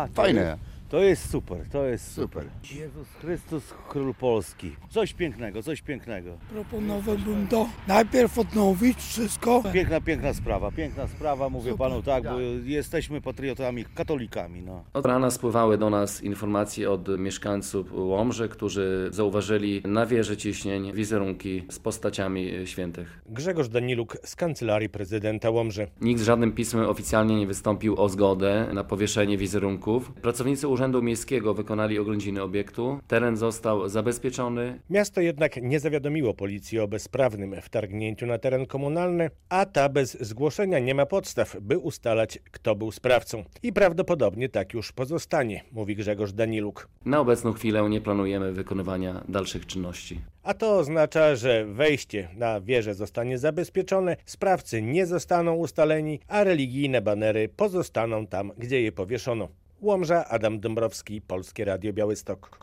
Fajne. To jest super, to jest super. Super. Jezus Chrystus, Król Polski. Coś pięknego, coś pięknego. Proponowałbym to najpierw odnowić wszystko. Piękna sprawa, mówię Super. panu tak, bo jesteśmy patriotami, katolikami, no. Od rana spływały do nas informacje od mieszkańców Łomży, którzy zauważyli na wieży ciśnień wizerunki z postaciami świętych. Grzegorz Daniluk z Kancelarii Prezydenta Łomży. Nikt z żadnym pismem oficjalnie nie wystąpił o zgodę na powieszenie wizerunków. Pracownicy Urzędu Miejskiego wykonali oględziny obiektu. Teren został zabezpieczony. Miasto jednak nie zawiadomiło policji o bezprawnym wtargnięciu na teren komunalny, a ta bez zgłoszenia nie ma podstaw, by ustalać, kto był sprawcą. I prawdopodobnie tak już pozostanie, mówi Grzegorz Daniluk. Na obecną chwilę nie planujemy wykonywania dalszych czynności. A to oznacza, że wejście na wieżę zostanie zabezpieczone, sprawcy nie zostaną ustaleni, a religijne banery pozostaną tam, gdzie je powieszono. Łomża, Adam Dąbrowski, Polskie Radio Białystok.